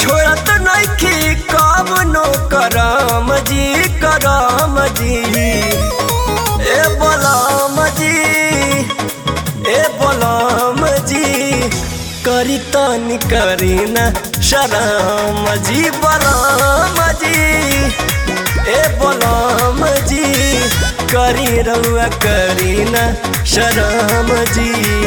छोड़त नइखी कवनो करम जी ए बलम जी करी तनी करी ना शरम जी बलम जी ए बलम जी करी रउआ करी ना शरम जी।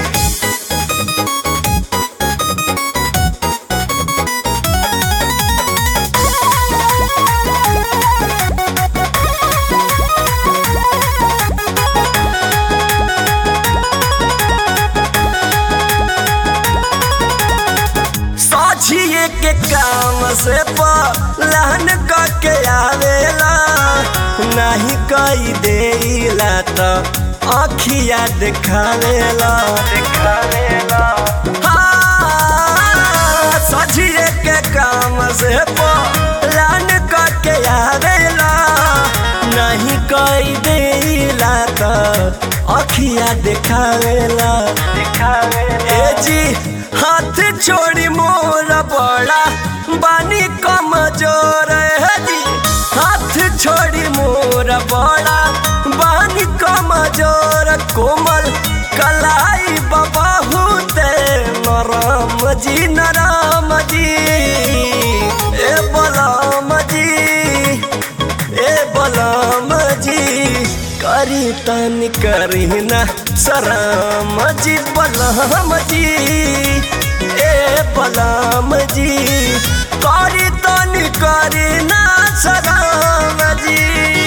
साझिए के काम से पहन के आवेला नहीं कई देला तो आँखिया दिखावेला हाँ साझिए के काम से पहन के आवेला नहीं कई देला तो आँखिया दिखावेला ए जी हाथ छोड़ी मोर बड़ा बानी कमजोर है जी हाथ छोड़ी मोर बड़ा बानी कमजोर कोमल कलाई बहुत नरम जी ए बलम जी करी तनी करी ना शरम जी बलम जी ए बलम जी करी तनी करी ना शरम जी।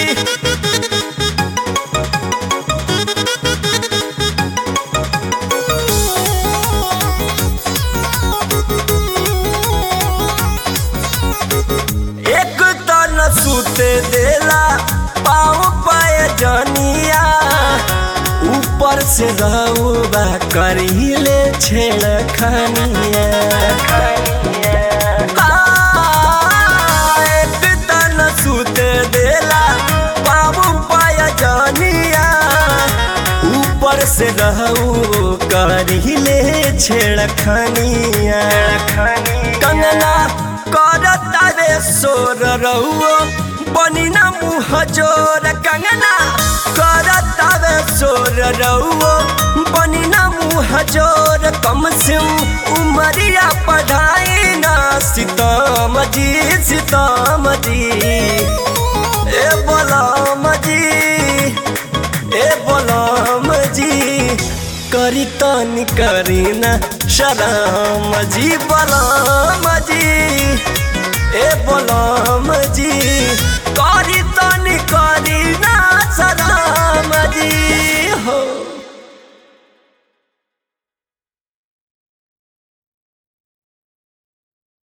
एक तन सुते देला पाँव पाए जनिया ऊपर से रउआ करीले छेड़खानिया एक तन सुते देला पाँव पाए जनिया ऊपर से रहू करीले छेड़खानिया कंगना करता रे सोर रहुओ बनी ना मुँह जोर कंगना करता वे सोर रहुओ बनी ना मुँह जोर कम से उमरिया पढ़ाई ना सीताम जी ए बलम जी करी तनी करी ना शरम जी बलम जी ए बलम जी